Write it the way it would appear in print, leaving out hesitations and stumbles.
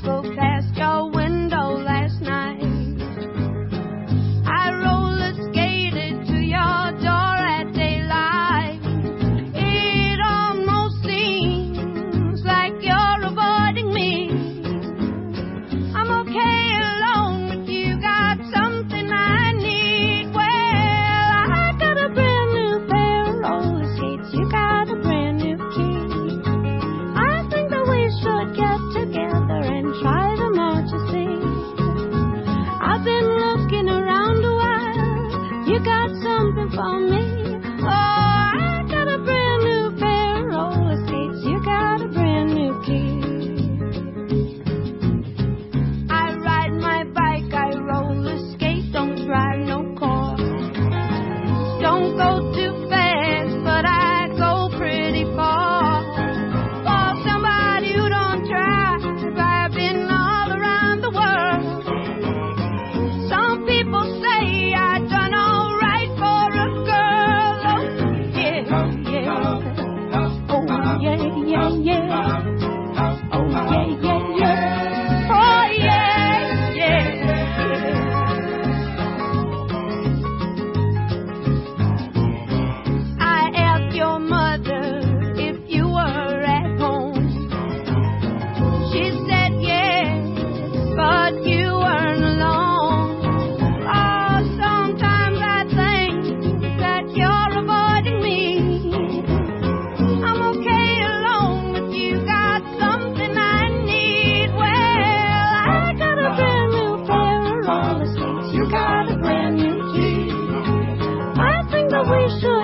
rode past your window last night. I roller skated to your door at daylight. It almost seems like you're avoiding me. I'm okay alone, but you got something I need. Well, I got a brand new pair of roller skates. You got a brand new key. I think that we should get together and try them out, you see. I've been looking around a while. You got something for me. Oh, I got a brand new pair of roller skates. You got a brand new key. I ride my bike, I roller skate, don't drive no car. Don't go too fast, but I go pretty far. For somebody who don't drive, I've been all around the world. Some people say I done all right for a girl. Oh, yeah, yeah. Oh, yeah, yeah, yeah. Oh, yeah, yeah, yeah. Oh, yeah, yeah, yeah. I asked your mother if you were at home. She said yes, but you weren't alone. Oh, sometimes I think that you're avoiding me. I'm okay alone, but you got something I need. Well, I got a brand new pair of roller skates. You got a brand new key. I think that we should